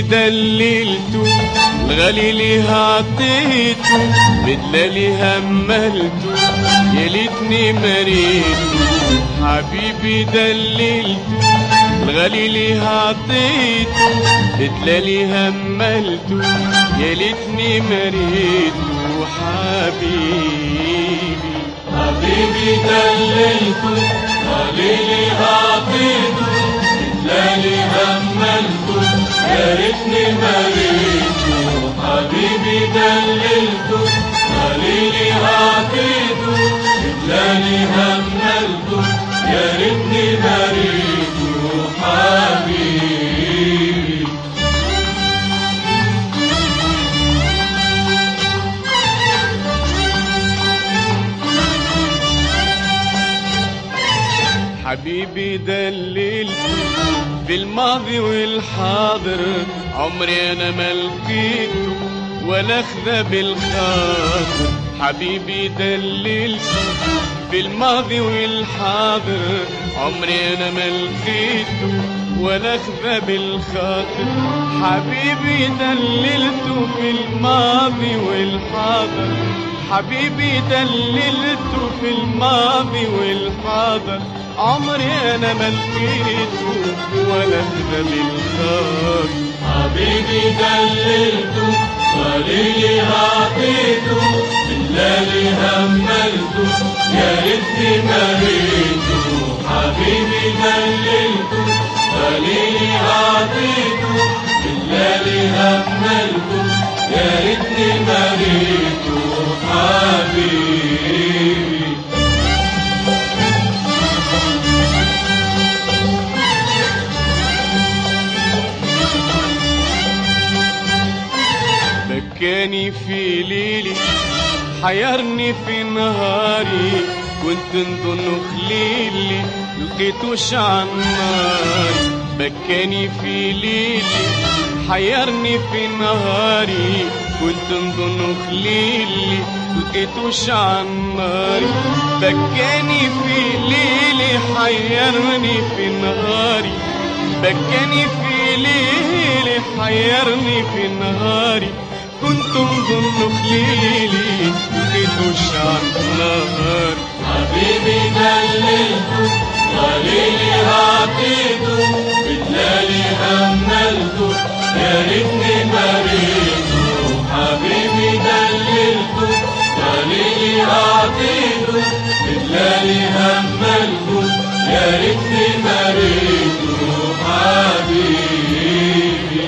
دللته الغالي ليه عطيته بدلالي هملته يا ليتني مريته حبيبي دللته الغالي ليه عطيته بدلالي هملته يا ليتني مريته حبيبي حبيبي دللته الغالي ليه عطيته بدلالي هملته يا ريتني مريته حبيبي دللته الغالي ليه عطيته بدلالي هملته يا ريتني مريته حبيبي حبيبي دللته في الماضي والحاضر عمري انا ما لقيته ولا اخذه بالخاطر حبيبي دللته في الماضي والحاضر عمري انا ما لقيته ولا اخذه بالخاطر حبيبي دللته في الماضي والحاضر حبيبي دللته في الماضي والحاضر عمري انا ما لقيته ولا اخذه بالخاطر حبيبي دللته غالي عطيته بالليل هملته يا ريتني مريته حبيبي دللته غالي عطيته بالليل هملته يا ريتني مريته حبيبي بكاني في ليلي حيرني في نهاري كنت نظن خليلي لقيتوش عالنار بكاني في ليلي حيرني في نهاري كنت نظن خليلي لقيتوش عالنار بكاني في ليلي حيرني في نهاري بكاني في ليلي حيرني في نهاري كنت نظن خليلي لقيتوش عالنار حبيبي دللته غالي عطيته بالليل هملته يا ريتني مريته حبيبي دللته غالي عطيته بالليل هملته يا ريتني مريته حبيبي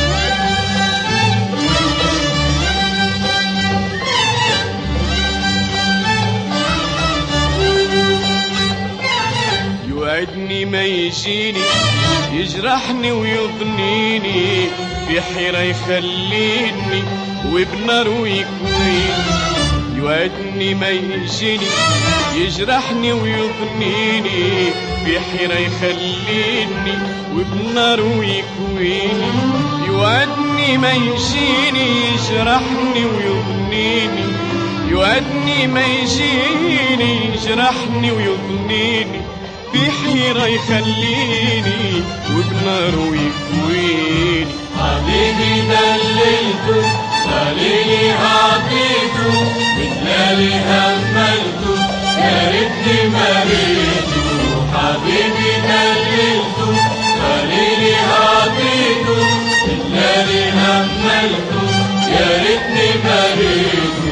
يوعدني ما يجيني يجرحني ويضنيني في حيرة يخليني وبنار ويكويني يوعدني ما يجيني يجرحني ويضنيني في حيرة يخليني وبنار ويكويني يوعدني ما يجيني يجرحني ويضنيني يوعدني ما يجيني يجرحني ويضنيني في حيرة يخليني وبنار ويكويني حبيبي دللته غالي عطيته بالليل هملته يا ريتني مريته حبيبي دللته غالي عطيته بالليل هملته يا ريتني مريته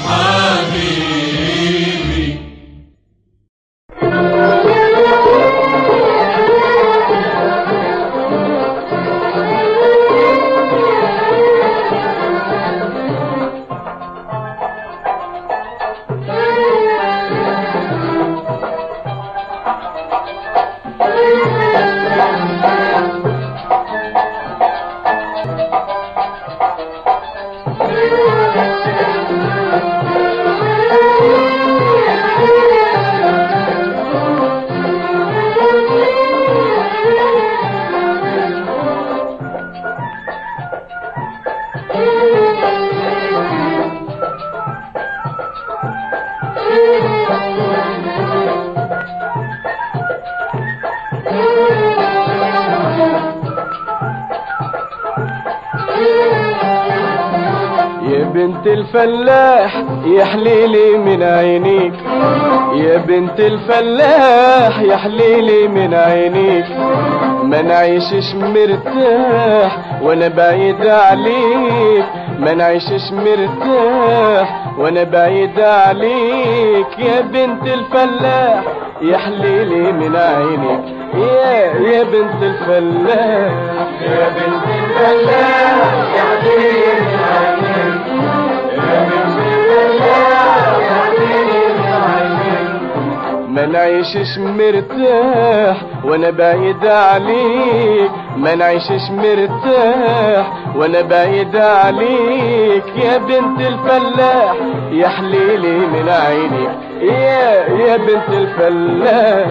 حبيبي بنت الفلاح يا حليلي من عينيك، يا بنت الفلاح يا حليلي من عينيك، ما نعيشش مرتاح وانا بعيد عليك، ما نعيشش مرتاح وانا بعيد عليك، يا بنت الفلاح يا حليلي من عينيك، يا بنت الفلاح يا بنت الفلاح يا حليلي من عينيك، يا بنت الفلاح يا حليلي من عينيك، ما نعيشش مرتاح وانا بعيد عليك، ما نعيشش مرتاح وانا بعيد عليك، يا بنت الفلاح يا حليلي من عينيك، يا بنت الفلاح.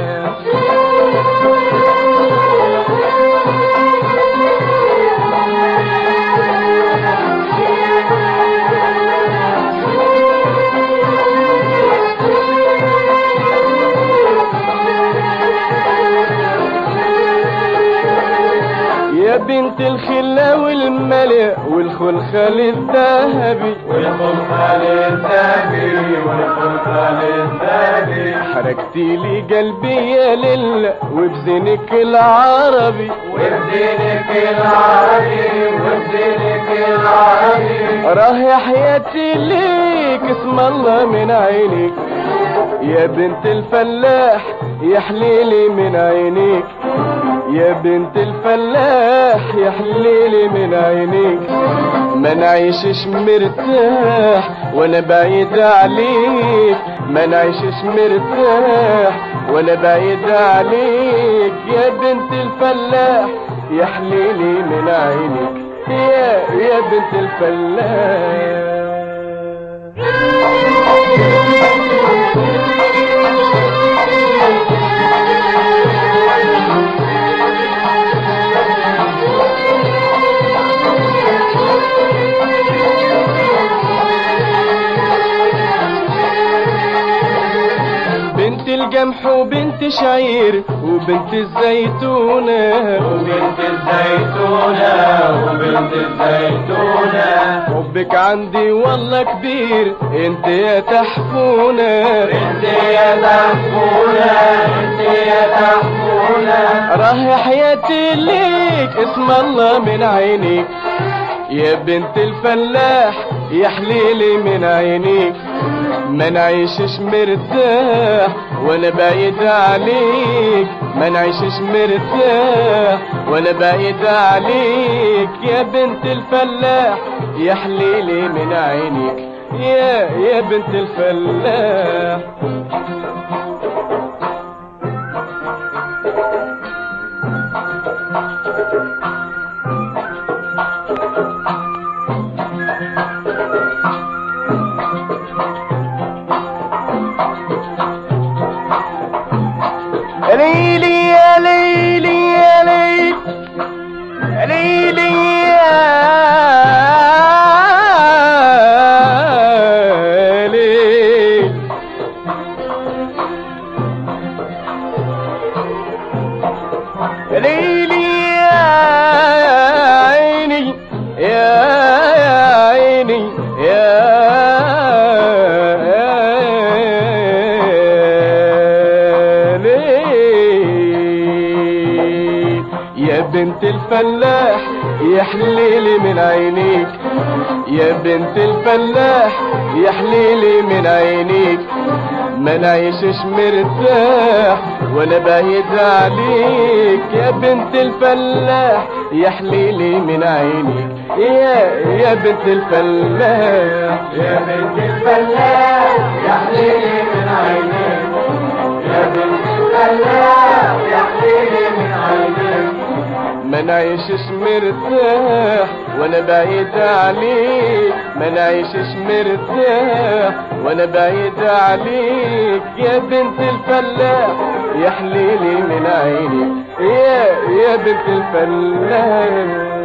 يا بنت الخلا والملء والخلخال الذهبي، والخلخال الذهبي والخلخال الذهبي، حركتي لي قلبي يا ليلى وبزينك العربي، وبزينك العربي وبزينك العربي، راه يا حياتي ليك اسم الله من عينيك، يا بنت الفلاح يا حليلي من عينيك، يا بنت الفلاح يا حليلي من عينيك، ما نعيشش مرتاح وانا بعيد عليك، ما نعيشش مرتاح وانا بعيد عليك، يا بنت الفلاح يا حليلي من عينيك، يا بنت الفلاح. بنت القمح وبنت شعير وبنت الزيتونة، وبنت الزيتونة وبنت الزيتونة، حبك عندي والله كبير انت يا تحفونة، انت يا تحفونة انت يا تحفونة، راه يا حياتي ليك اسم الله من عينيك، يا بنت الفلاح يا حليلي من عينيك، ما نعيشش مرتاح وانا بعيد عليك، ما نعيشش مرتاح وانا بعيد عليك، يا بنت الفلاح يا حليلي من عينيك، يا بنت الفلاح. ليلي يا ليلي يا ليلي ليلي يا ليلي، ليلي يا عيني يا عيني يا بنت الفلاح يا حليلي من عينيك، يا بنت الفلاح يا حليلي من عينيك، ما نعيشش مرتاح وانا بعيد عليك، يا بنت الفلاح يا حليلي من عينيك، يا بنت الفلاح، يا بنت الفلاح يا حليلي من عينيك، يا بنت الفلاح يا حليلي من عينيك، ما نعيشش مرتاح وانا بعيد عليك، ما نعيشش مرتاح وانا بعيد عليك، يا بنت الفلاح يا حليلي من عينيك، يا بنت الفلاح.